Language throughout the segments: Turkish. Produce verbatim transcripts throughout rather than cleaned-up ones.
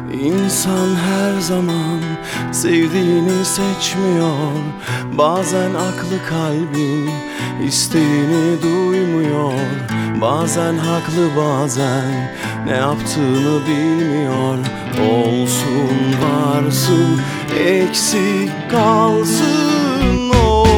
İnsan her zaman sevdiğini seçmiyor. Bazen aklı kalbin isteğini duymuyor. Bazen haklı, bazen ne yaptığını bilmiyor. Olsun varsın, eksik kalsın o.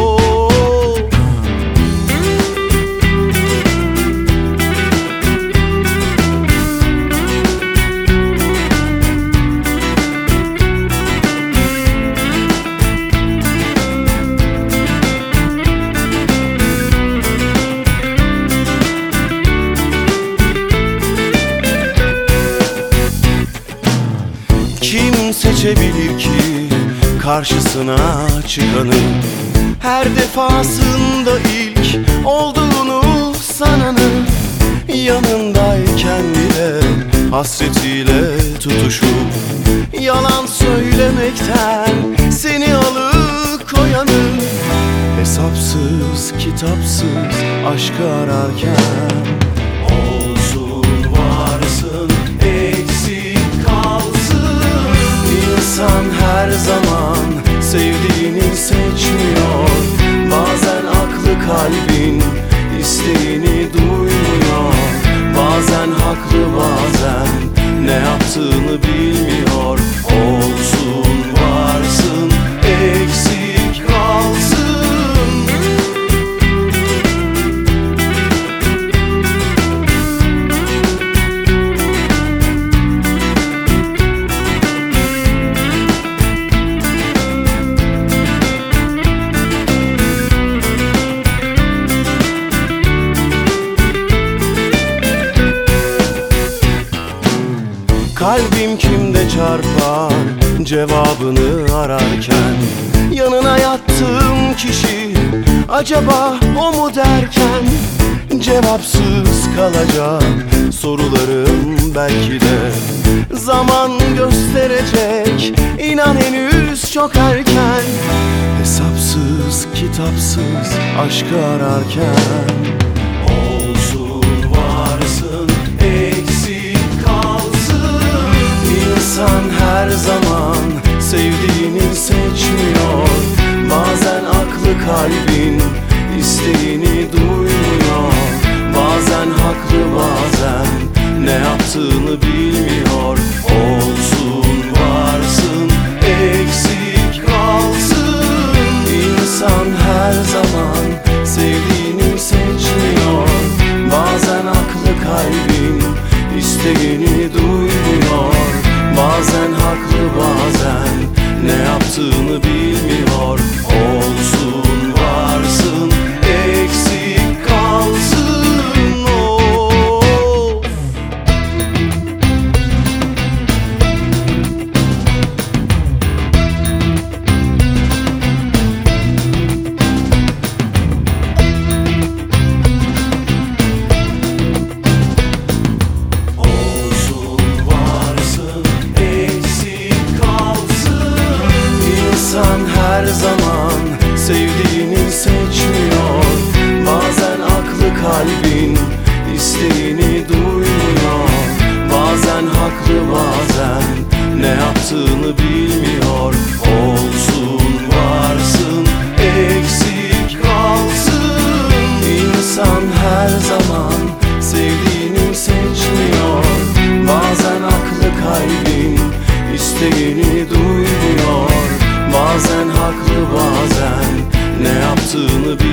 Kim seçebilir ki karşısına çıkanı? Her defasında ilk olduğunu sananı, yanındayken bile hasretiyle tutuşup yalan söylemekten seni alıkoyanı, hesapsız kitapsız aşkı ararken olsun varsın, eksik kalsın. İnsan her zaman sevdiğini seçmiyor. Bazen aklı kalbin isteğini duymuyor. Bazen haklı, bazen ne yaptığını bilmiyor. Olsun varsın, eksik kalsın. Kalbim kimde çarpar cevabını ararken, yanına yattığım kişi acaba o mu derken, cevapsız kalacak sorularım belki de zaman gösterecek. İnan henüz çok erken, hesapsız kitapsız aşkı ararken olsun varsın, eksik kalsın. İnsan her zaman sevdiğini seçmiyor. Bazen aklı kalbin isteğini duymuyor. Bazen haklı, bazen ne yaptığını bilmiyor. Olsun varsın, eksik kalsın. İnsan her zaman sevdiğini seçmiyor. Bazen aklı kalbin isteğini duymuyor. Bazen haklı, bazen ne yaptığını bilmiyor. Olsun varsın, eksik kalsın o. İnsan her zaman sevdiğini seçmiyor. Bazen aklı kalbin isteğini duymuyor. Bazen haklı, bazen ne yaptığını bilmiyor. Olsun varsın, eksik kalsın. İnsan her zaman sevdiğini seçmiyor. Bazen aklı kalbin isteğini duymuyor. Bazen haklı, bazen ne yaptığını bilmiyor.